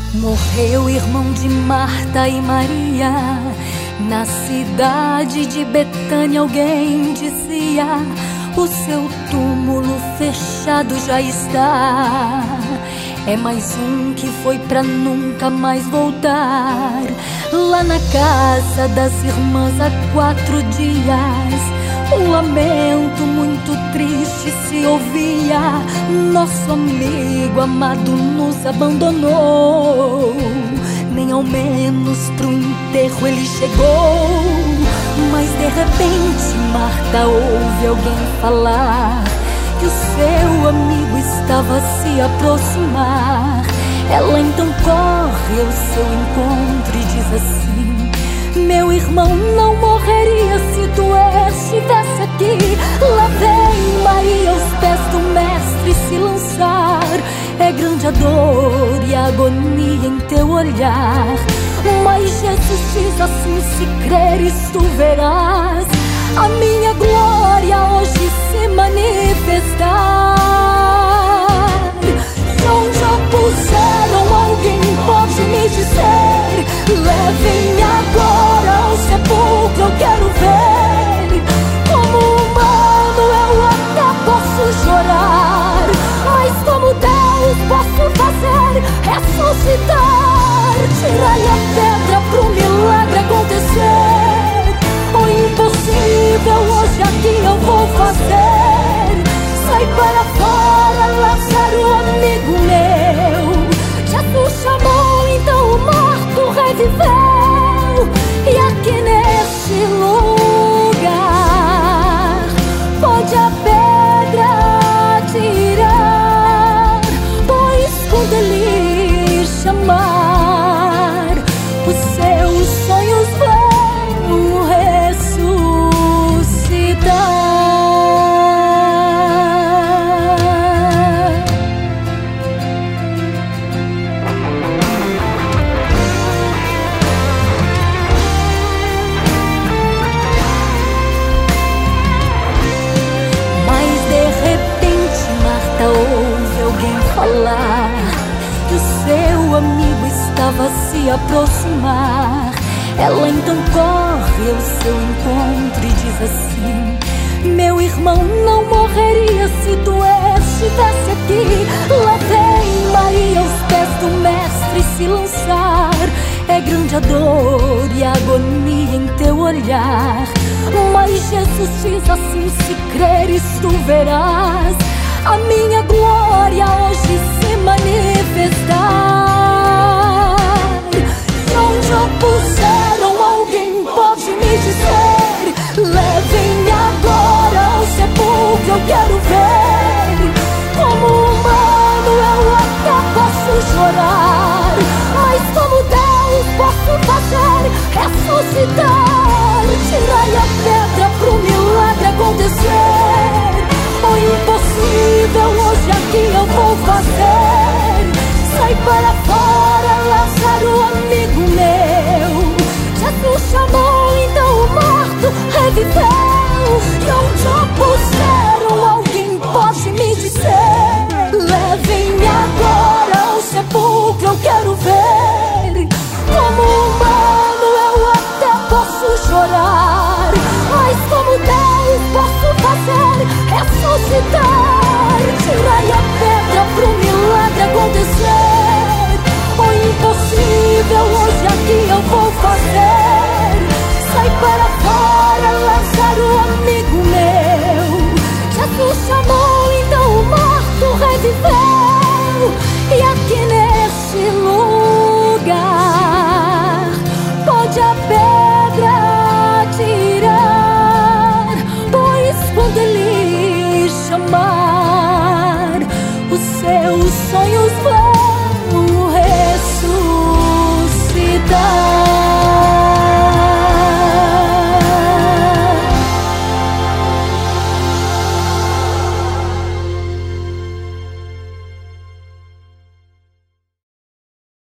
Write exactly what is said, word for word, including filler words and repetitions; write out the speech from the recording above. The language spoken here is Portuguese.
Morreu o irmão de Marta e Maria. Na cidade de Betânia alguém dizia: o seu túmulo fechado já está. É mais um que foi pra nunca mais voltar. Lá na casa das irmãs há quatro dias, um lamento muito triste se ouvia. Nosso amigo amado nos abandonou. Nem ao menos pro enterro ele chegou. Mas de repente Marta ouve alguém falar que o seu amigo estava a se aproximar. Ela então corre ao seu encontro e diz assim: meu irmão não morreria se tu estivesse aqui. Lá vem Maria aos pés do mestre se lançar. É grande a dor e a agonia em teu olhar, mas Jesus diz assim: se creres tu verás a minha glória hoje se manifestar. Se onde a puseram alguém pode me dizer: levem-me agora ao sepulcro, eu quero ver. Como humano eu até posso chorar, mas como Deus posso fazer ressuscitar. Tirai a pedra pro milagre acontecer. O impossível hoje aqui eu vou fazer. Sai para fora, Lázaro, amigo meu. Jesus chamou, então o morto reviveu. E aqui neste lugar pode a pedra tirar, pois quando ele chamar, os seus sonhos vão ressuscitar. Ouve alguém falar que o seu amigo estava a se aproximar. Ela então corre ao seu encontro e diz assim: meu irmão não morreria se tu estivesse aqui. Lá vem Maria aos pés do mestre se lançar. É grande a dor e a agonia em teu olhar, mas Jesus diz assim: se creres tu verás a minha glória hoje se manifestar. Se onde a puseram alguém pode me dizer: levem-me agora ao sepulcro, eu quero ver. Como humano eu até posso chorar, mas como Deus posso fazer ressuscitar. Tirai a pedra pro milagre acontecer. O impossível hoje aqui eu vou fazer. Sai para fora, Lázaro, amigo meu. Jesus chamou, então o morto reviveu. E onde a puseram alguém pode me dizer: levem-me agora ao sepulcro, eu quero ver. Como humano eu até posso chorar, mas como Deus posso fazer ressuscitar. Tirai a pedra pro milagre acontecer. O impossível hoje aqui eu vou fazer.